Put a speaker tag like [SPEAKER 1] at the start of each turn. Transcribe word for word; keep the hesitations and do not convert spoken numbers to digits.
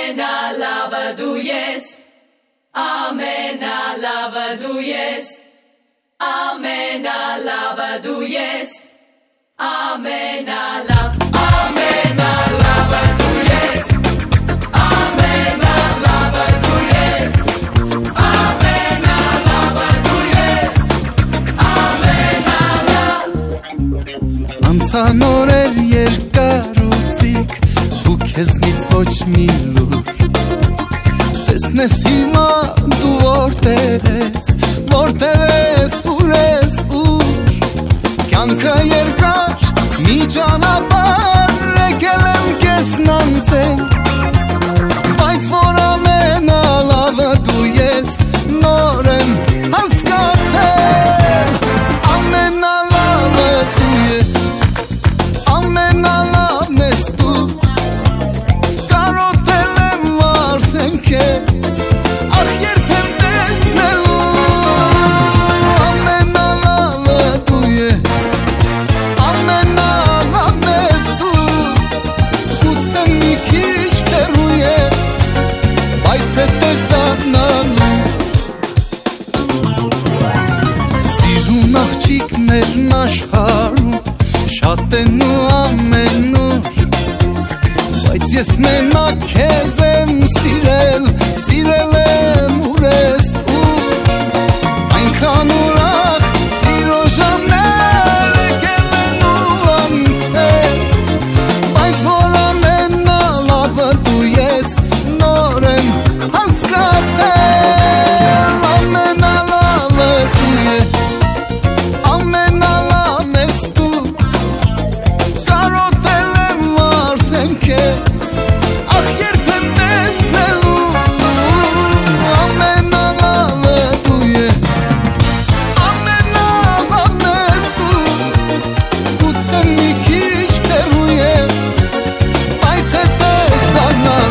[SPEAKER 1] Ամենալավը դու ես, ամենալավը դու ես, ամենալավը դու ես, ամենալավ, ամենալավը դու ես, ամենալավը դու ես, ամենալավը դու ես, ամենալավ։
[SPEAKER 2] Անցան օրեր երկարուցիկ, դու քեզնից ոչ մի լուր տեսնես հիմա դու որտեղ ես, որտեղ ես, ուր ես, ուր կյանքը երկար մի ճանապարհ եկել եմ քեզն անցել, բայց որ ամենալավը դու ես, նոր եմ հասկացել, ամենալավը դու ես, ամենալավն ես դու, կարոտել եմ արդեն քեզ, ախ երբեմ տեսնելու, ամենալավը դու ես, ամենալավն ես դու, ուզում մի քիչ հեռու ես, բայց հետես դառնալու, սիրուն աղջիկներն աշխարհում շատ են ու ամենուր, բայց ես մենակ քեզ եմ սիրել, սիրել եմ ուր ես ուր, այնքան ուրախ սիրո ժամներ եկել են ու անցել, բայց որ ամենալավը դու ես, նոր եմ հասկացել, ամենալավը դու ես, ամենալավն ես դու, կարոտել եմ արդեն քեզ, ախ երբեմ տեսնելու, ամենալավը դու ես, ամենալավն ես դու, ուզում մի քիչ հեռու ես, բայց հետես դառնալու